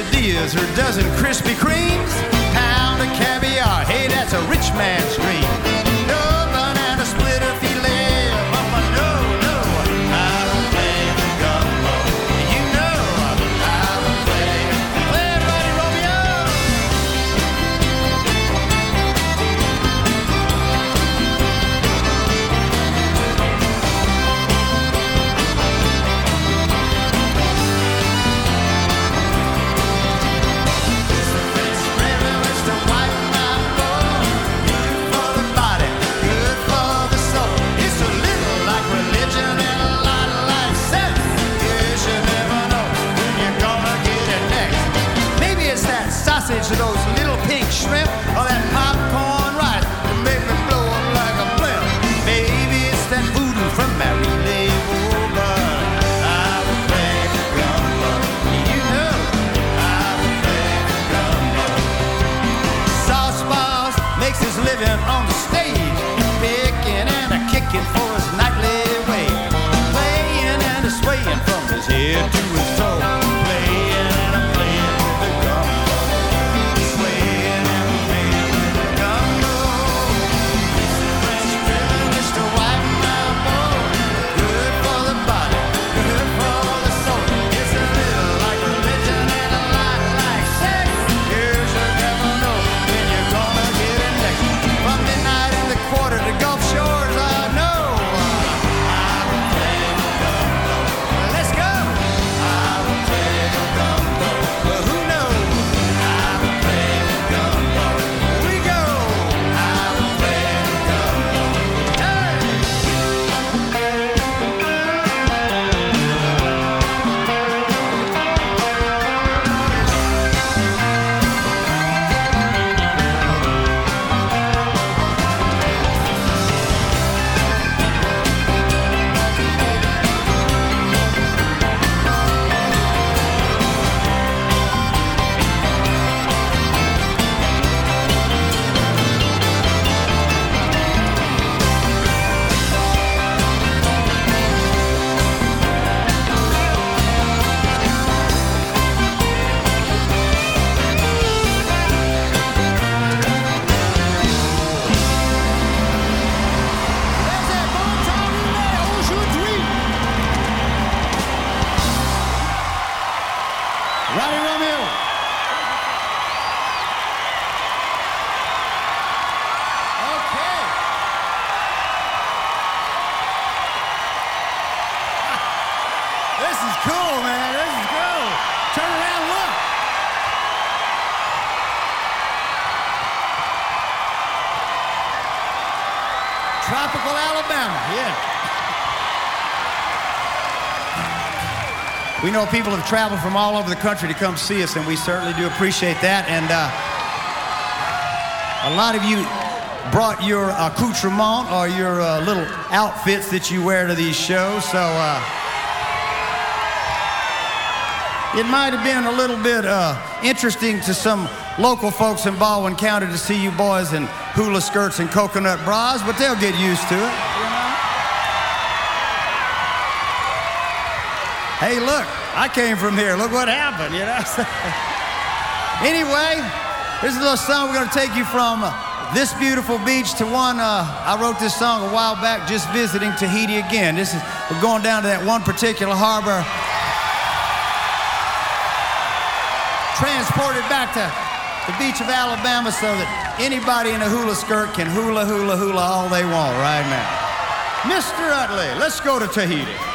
quesadillas or a dozen Krispy Kremes, pound of caviar, hey, that's a rich man's dream. No banana splitter filet, mama, no, no, I don't play the gumbo. You know I don't play Buddy Romeo. To those little pink shrimp or that popcorn rice that make me blow up like a blimp. Maybe it's that voodoo from Mary Label, but I will play the gumbo. You know I will play the gumbo. Sauce Balls makes his living on the stage, picking and a kicking for his nightly wage, playing and a swaying from his head to his toe. Tropical Alabama, yeah. We know people have traveled from all over the country to come see us, and we certainly do appreciate that. And a lot of you brought your accoutrement or your little outfits that you wear to these shows, so it might have been a little bit interesting to some local folks in Baldwin County to see you boys in hula skirts and coconut bras, but they'll get used to it, you know? Hey, look, I came from here. Look what happened, you know? Anyway, here's a little song. We're going to take you from this beautiful beach to one. I wrote this song a while back just visiting Tahiti again. We're going down to that one particular harbor, transported back to the beach of Alabama so that anybody in a hula skirt can hula, hula, hula all they want right now. Mr. Utley, let's go to Tahiti.